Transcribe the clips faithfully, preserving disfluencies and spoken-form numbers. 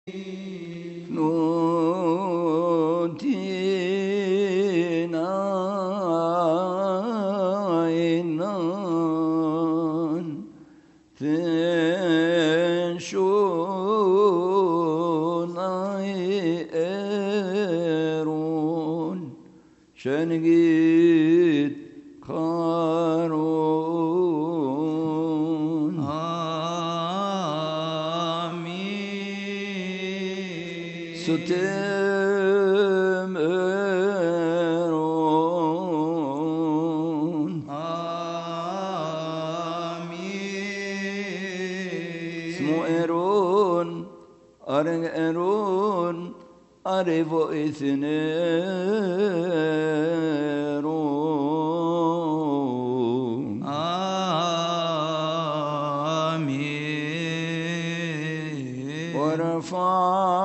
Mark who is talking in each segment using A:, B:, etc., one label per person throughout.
A: نوتينا إنان ثنشونا إيرون شنقيت خارون
B: آمين
A: ستم إيرون
B: آمين
A: اسمو إيرون أرن إيرون أريفو إثنيرون
B: آمين
A: ورفع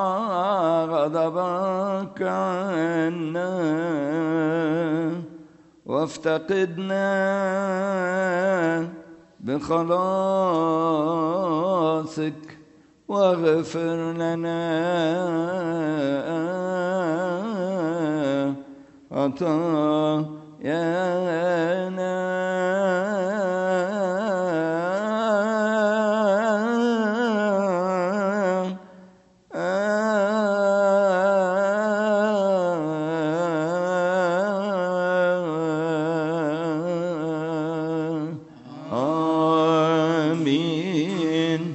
A: غضبك عنا وافتقدنا بخلاصك واغفر لنا خطايانا آمين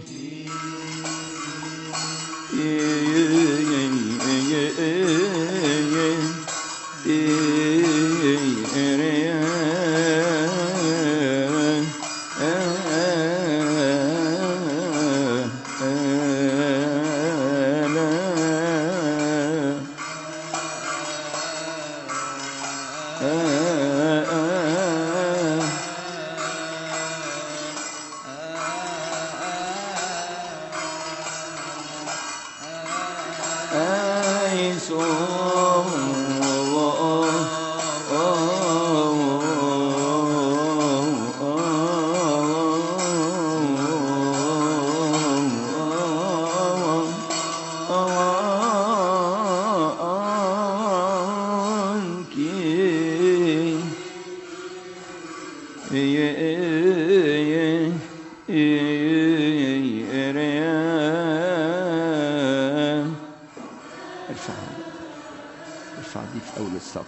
A: ارفع دي في أول الصف.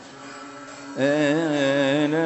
A: أنا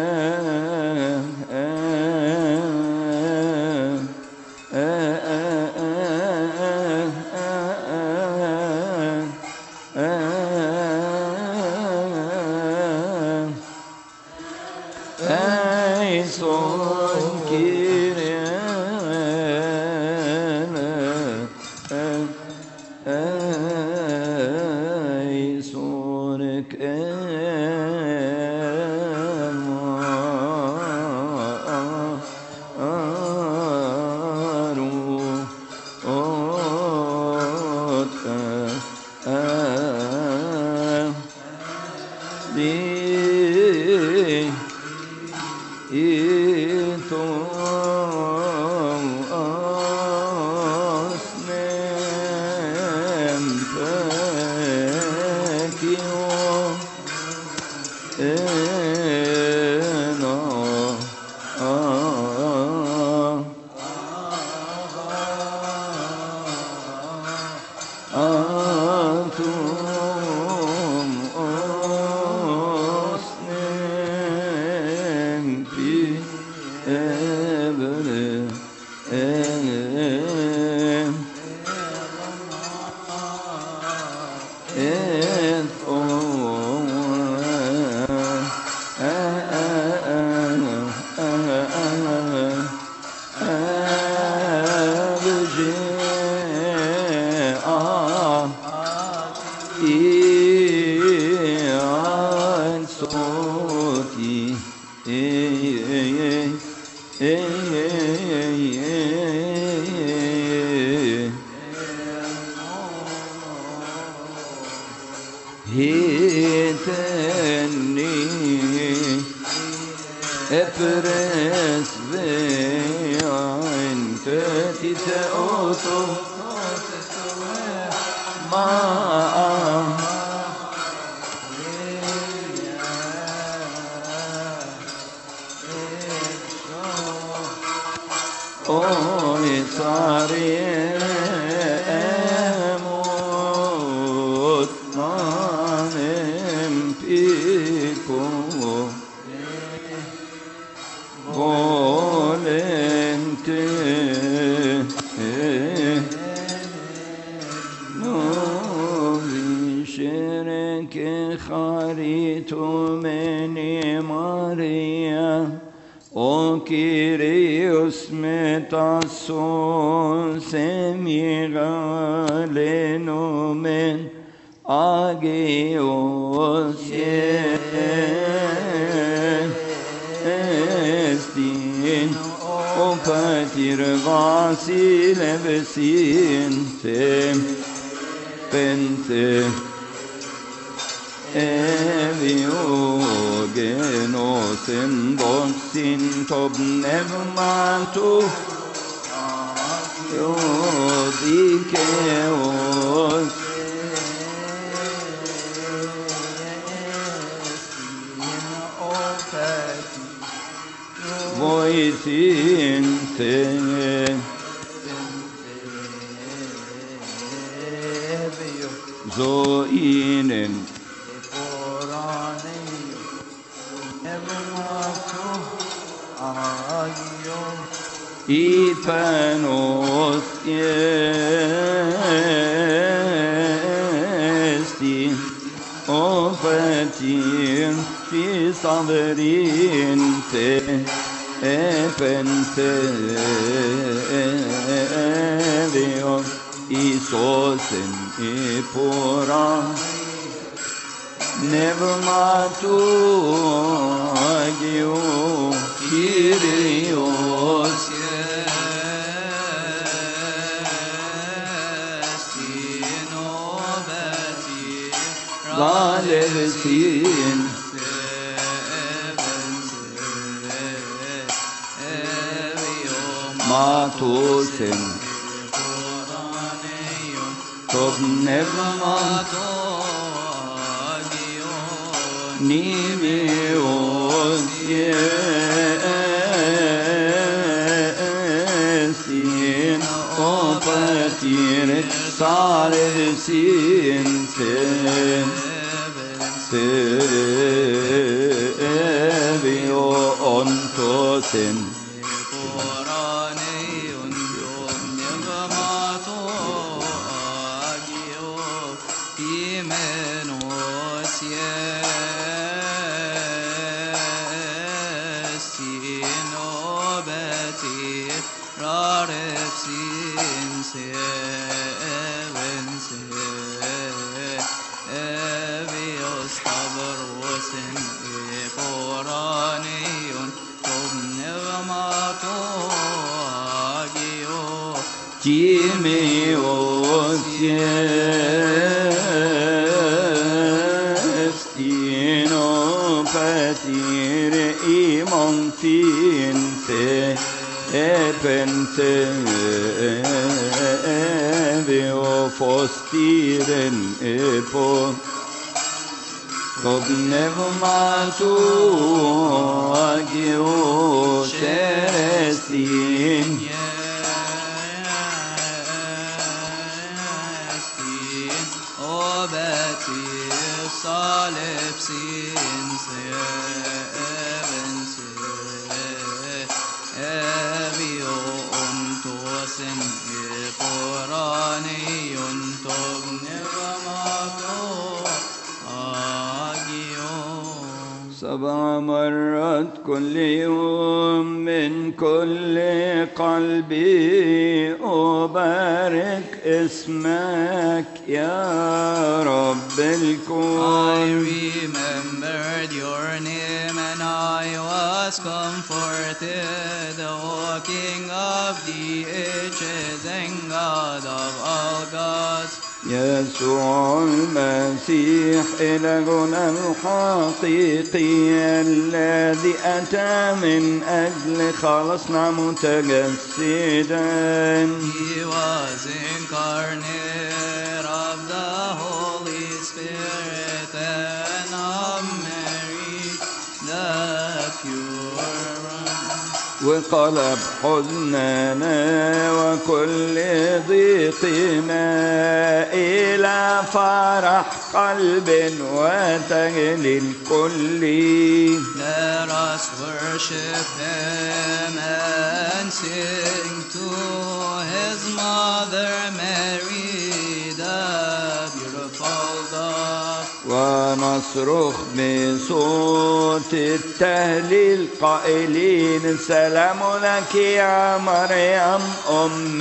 A: افرس بعين تتأوتو ما أوي صاري أموت نام بيكو قولنت نوبي شرك خاريت مني ماريا O Kyrios metason semigalenumen agios estin o patir vasile vesinte pente Eviogenos in boxin tob nevmantu Yodikeos Voisinte Zoinen Ipanos esti ofatir fisaverinte epente evio isosen epora never matu agio Kyrios Lalevsin Matosen Tob nevmato Nimios yesin O patir sarevsin sen Sevio ontosen Kyrios estin o patir imon finte epente evio fostiren epo Tob nevmatu agio sherestin
B: Salep sin seven evio ontosen eporani ontob nevamato agio
A: سبع مرات كل يوم من كل قلبي أبارك اسمك يا رب الكون
B: I remembered your name and I was comforted, O King of the ages and God of all gods.
A: يسوع المسيح إلهنا الحقيقي الذي أتى من أجل خلصنا متجسدا.
B: He was incarnate of the
A: وقلب حزننا وكل ضيقنا إلى فرح قلب وتهليل كلي.
B: Let us worship Him and sing to His mother Mary, the beautiful dove.
A: ونصرخ بصوت التهليل قائلين سلام لك يا مريم أم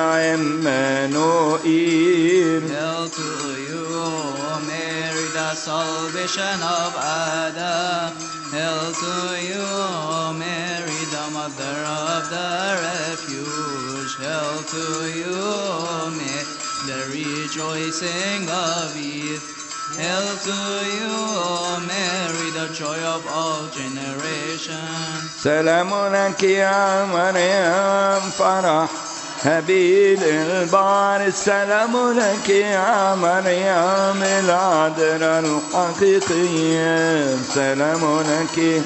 A: عمانوئيل.
B: Hail to you, Mary, the salvation of Adam. Hail to you, Mary, the mother of the refuge. Hail to you, Mary, the rejoicing of Eve. Hail to you, Mary, the joy of all generations.
A: سلام لك يا مريم فرح هابيل البار. السلام لك يا مريم العذراء الحقيقية. سلام لك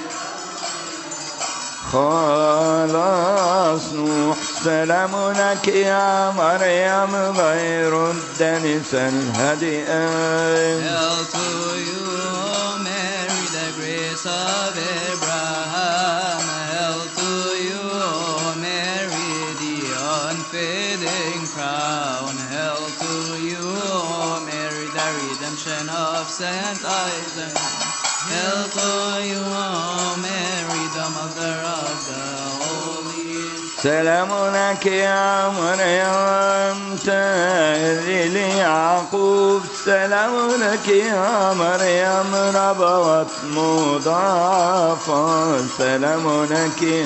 A: خلاص نوح. سلام لك يا مريم غير الدنسة الهادئة.
B: Hail to you, Mary, the grace of Abraham. Hail to you, Mary, the unfading crown. Hail to you, Mary, the redemption of Saint Isaac. Hail to you, Mary, the mother of the holy.
A: سلام لك يا مريم تهليل يعقوب. سلام لك يا مريم ربوة مضاعفة. سلام لك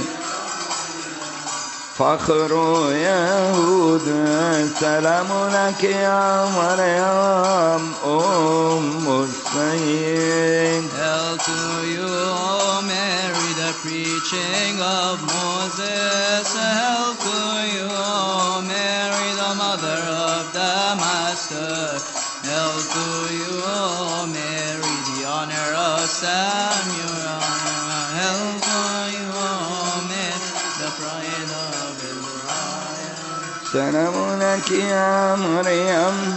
A: فخر يهوذا. سلام لك يا مريم أم السيد.
B: Hail to you, Mary, the preaching of Moses. Hail to you, Mary, the mother of the Master. Hail to you, Mary, the honor of Samuel. Hail to you, Mary, the pride of Israel.
A: سلام لك يا مريم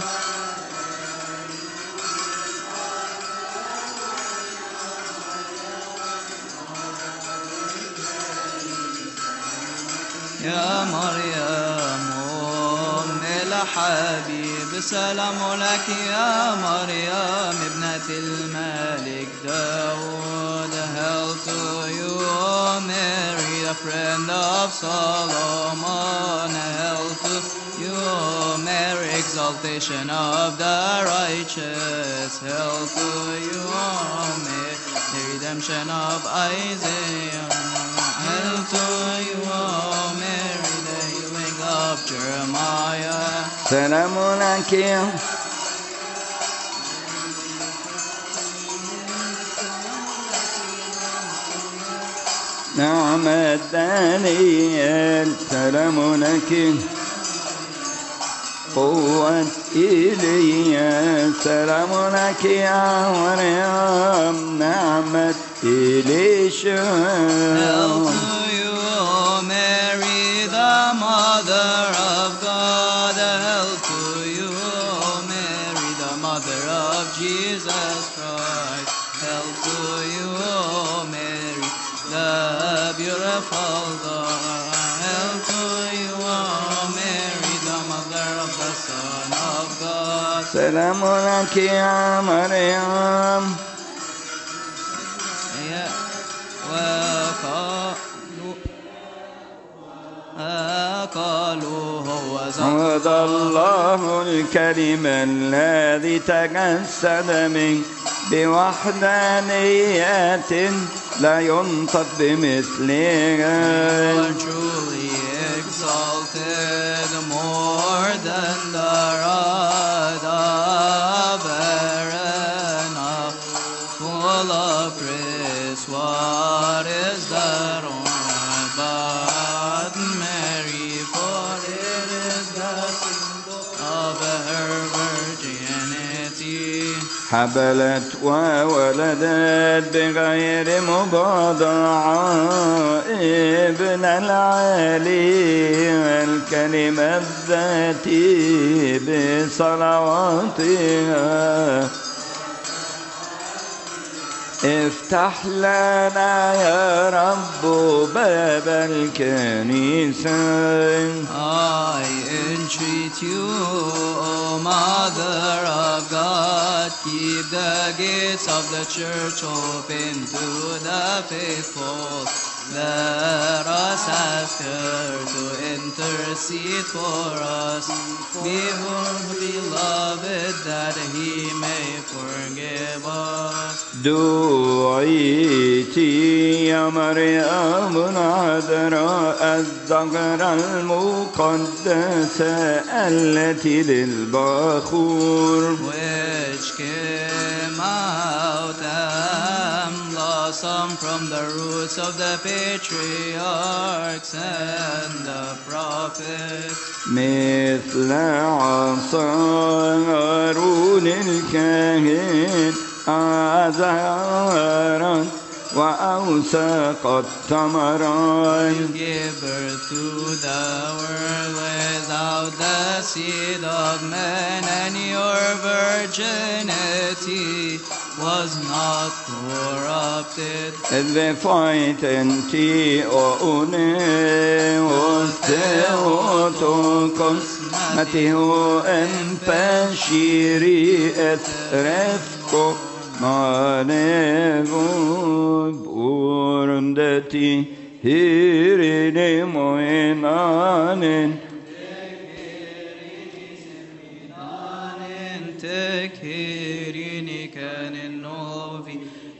B: يا مريم أم الحبيب. سلام لك يا مريم ابنة الملك داود. Hail to you, Mary, the friend of Solomon. Hail to you, Mary, exaltation of the righteous. Hail to you, Mary, the redemption of Isaiah. Hail to you, Mary, the healing of Jeremiah.
A: سلام لك يا نعمة دانيال. سلام لك قوة إيليا. سلام لك يا مريم نعمة إليشا.
B: Hail to you, Mary, the mother of God. Hail to you, Mary, the mother of Jesus Christ. Hail to you, Mary, the beautiful God. Hail to you, Mary, the mother of the Son of God.
A: سلام لك يا مريم
B: Yeah. وقالوا قالوا هو
A: هذا الله الكريم الذي تجسد منك بوحدانية لا ينطق بمثلها.
B: truly exalted more than the rod of Aaron, full of praise. What is that honor but Mary? For it is the symbol of her virginity.
A: حبلت وولدت بغير مباضعة ابن العلي الكلمة الذاتي بصلواتها. افتح لنا يا رب باب الكنيسة.
B: I entreat you, O Mother of God, keep the gates of the church open to the faithful. Let us ask her to intercede for us before the beloved, that he may forgive us.
A: دعيتي يا مريم العذراء الزهرة المقدسة التي للبخور.
B: Which came out and blossomed from the roots of the patriarchs and the prophets.
A: مثل عصا هارون الكاهن أزهرت وأوسقت ثمرا.
B: You gave birth to the world without the seed of man, and your virginity was not corrupted.
A: Edvefajtenti och une och teotokos Mateo en peshiri et refko manevon burundeti hirine moinanen
B: Tekhirini kanin novi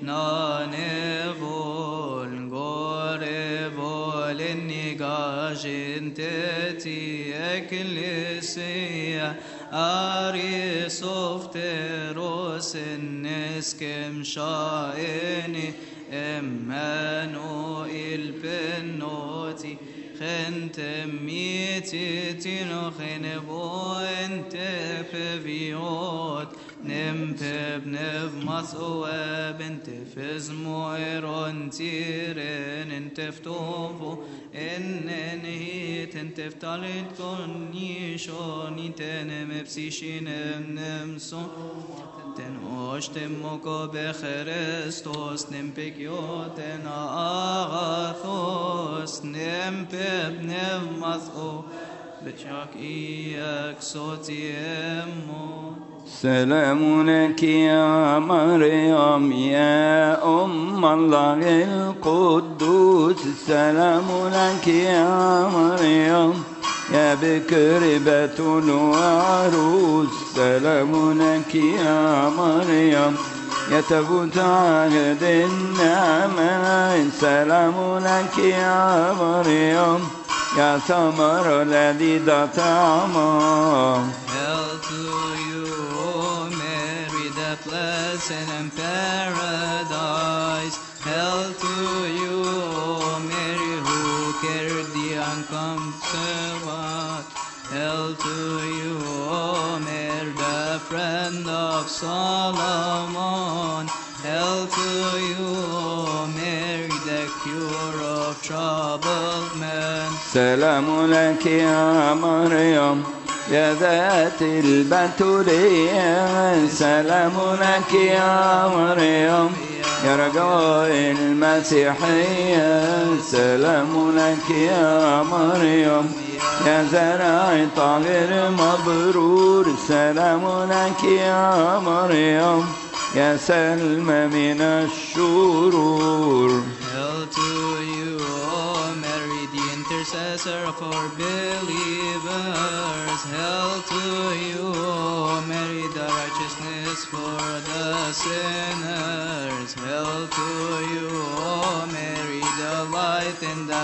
B: nanevol gorevol nigajinteti eklesia arisofteros neskem shaeni Emmanuel benoti خنتم ميتين خنبو انت بفيوت نمبب نف مصواب انت فزمويرون تيرين انت فتوفو ان انهيت انت فتالت كونيشون انتن مبسيشين نمسو تن اوشتموكو بخريستوس نمبكيوتن اغاثوس نمبب نمسو بشاك إياك صوتي أمو.
A: سلام لك يا مريم يا أم الله القدوس. سلام لك يا مريم يا بكر بتول وعروس. سلام لك يا مريم يا تابوت عهد النعمة. سلام لك يا مريم يا ثمر الذي طعما.
B: Hail to you, Mary, the blessed in paradise. Hail to you, Mary, who carried the uncomfortable. Hail to you, Mary, the friend of Solomon. Hail to you, Mary, the cure of troubled men.
A: سلام لك يا مريم يا ذات البتولية. سلام لك يا مريم يا رجاء المسيحية. سلام لك يا مريم يا زرع طاهر مبرور. سلام لك يا مريم يا سلم من الشرور.
B: Hail to you, O Mary, the intercessor for believers. Hail to you, O Mary, the righteousness for the sinners. Hail to you, O Mary, the light in the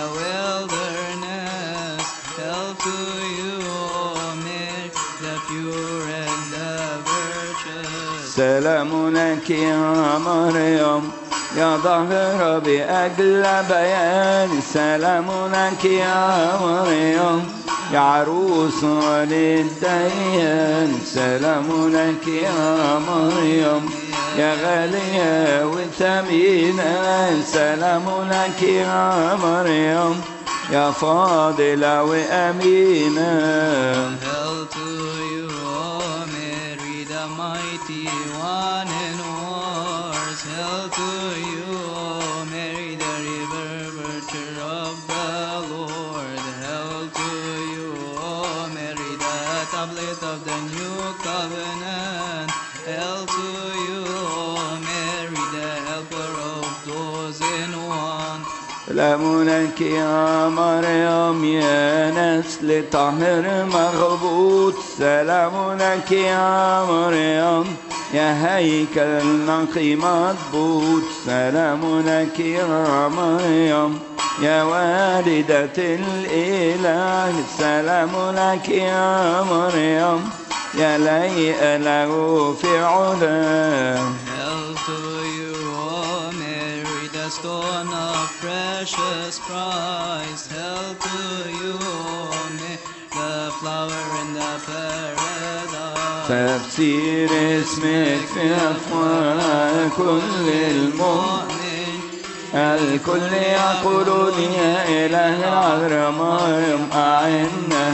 B: wilderness. Hail to you, O Mary, the pure and the virtuous.
A: سلام لك يا مريم يا ظاهرة بأجل بيان. سلام لك يا مريم يا عروس للديان سلام لك يا مريم يا غالية وثمينة سلام لك يا مريم يا فاضلة وأمينة.
B: Hail to you, O Mary, the mighty one in wars. Hail to you, O Mary, the reverberator of the Lord. Hail to you, O Mary, the tablet of the new covenant. Hail to you, O Mary, the helper of those in want.
A: سلام لك يا مريم يا نسل طاهر مغبوط سلام لك يا مريم يا هيكل نقي مضبوط سلام لك يا مريم يا والدة الإله سلام لك يا مريم يا ليئة له في علاه.
B: Hail to you, O Mary, the stone of precious price. Hail to you, O Mary, the flower in the paradise.
A: تفسير اسمك في أفواه كل المؤمن الكل يقولون يا إله العذراء مريم أعنا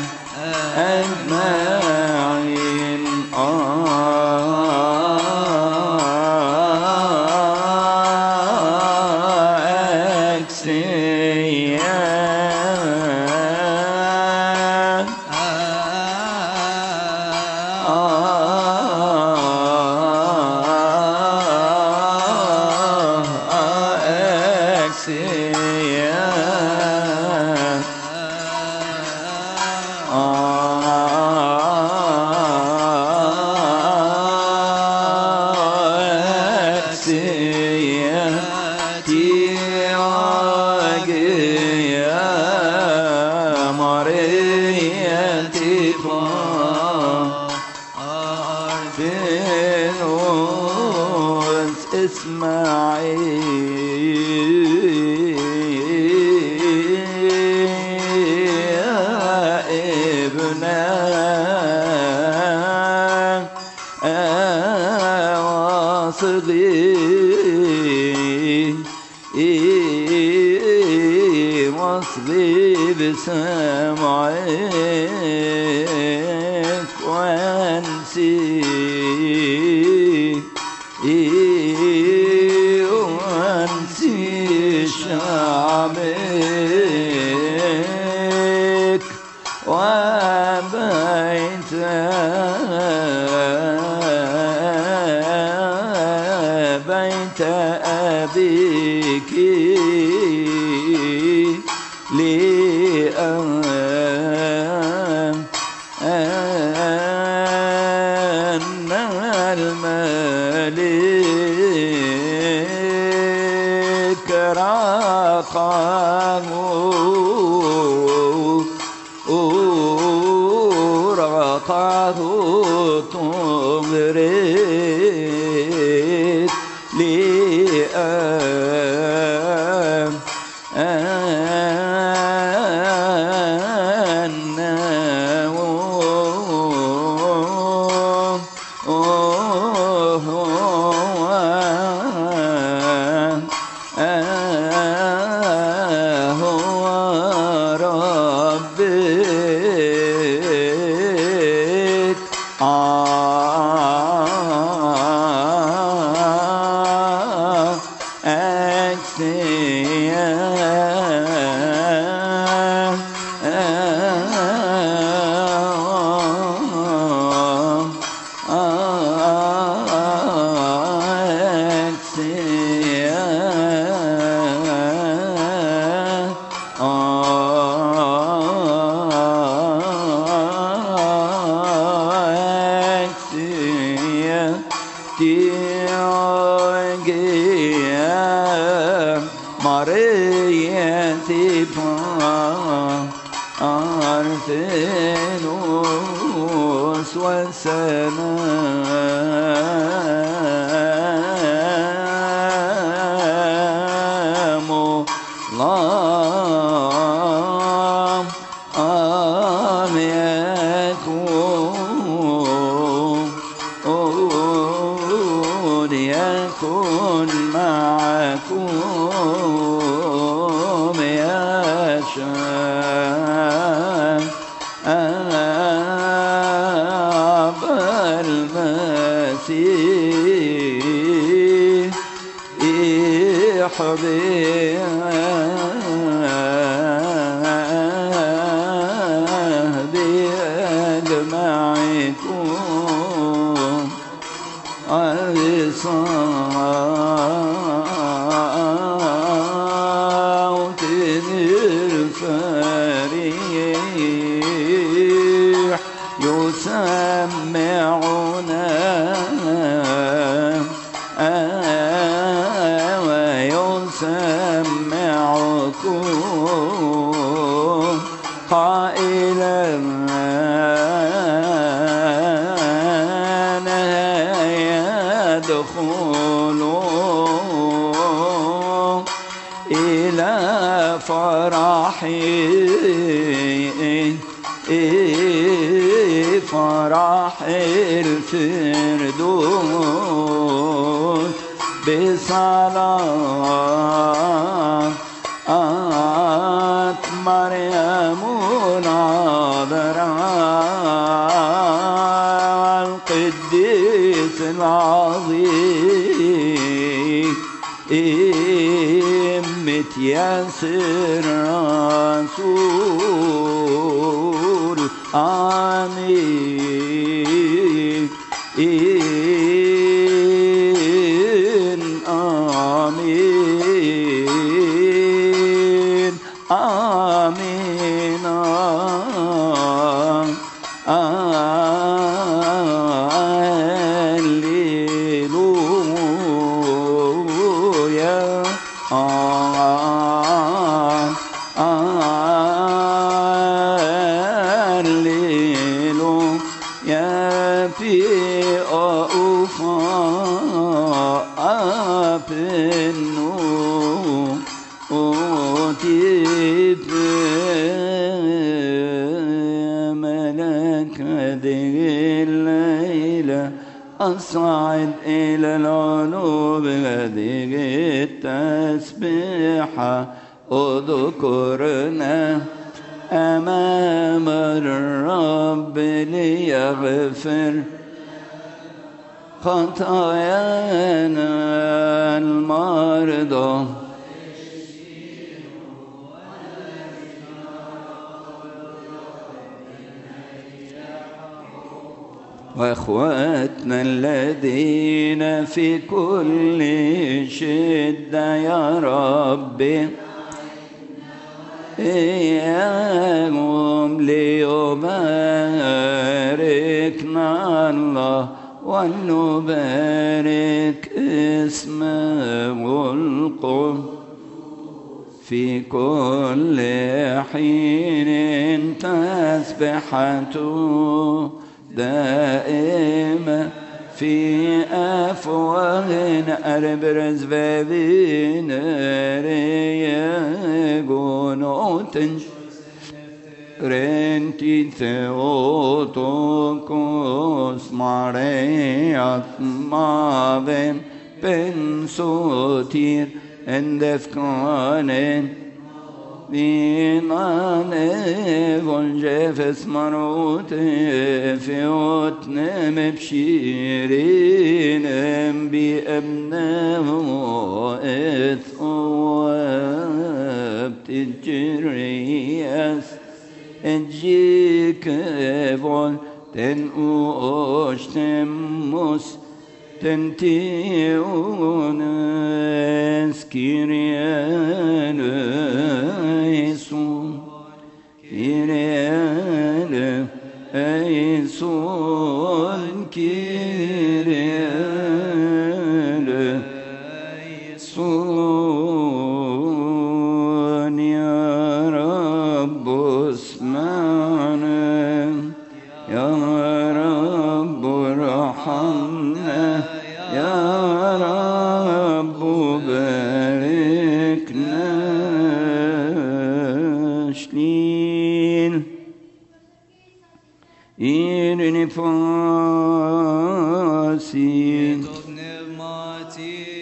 A: أجمعين. واصغي بسمعك وانسي وانسي شعبك وبيت بيت أبيك لأن الملك رقاه رقاه تغرق لأن Arfenus والسلام يكن معكم يا شباب المسيح حبيب بأجمعكم بصوت الفريح يسمعنا ويسمعكم قائلا يدخلوا إلى فرحي فرح الفردوس بصلاة مريم العذراء القديس العظيم متيسر رسول آمين آمين آمين هللويا هللويا في أوفاء بالنور أوتيب ملك هذه الليلة أصعد إلى العلو بهذه التسبيحة اذكرنا أمام الرب ليغفر خطايانا المرضى وإخواتنا الذين في كل شدة يا ربي إياهم ليباركنا الله ولنبارك اسمه القدوس في كل حين تسبحته دائما في أفواهنا أربرز بابين ريقون أوتنش رنتي ثيوتوكوس ماريات مابن بنسوتير اندفكانين دينان فنجفس مروت فيوتنا مبشيرين بأبنهم إثواب تجريس اجيك فول تنقوش تموس تنتيون اسكيريان ايسون كيريان ايسون كيريان ايسون يا رب اسمعنا يا رب ارحمنا يا رب باركنا شلين إن فاسي Amen.
B: To pneumati